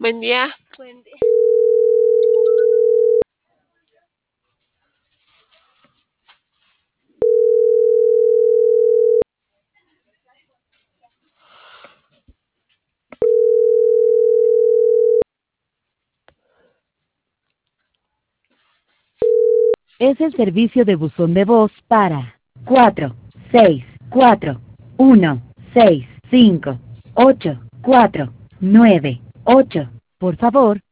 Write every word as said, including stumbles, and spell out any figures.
Buen día. Buen día. Es el servicio de buzón de voz para cuatro seis cuatro uno seis cinco ocho cuatro nueve ocho. Por favor,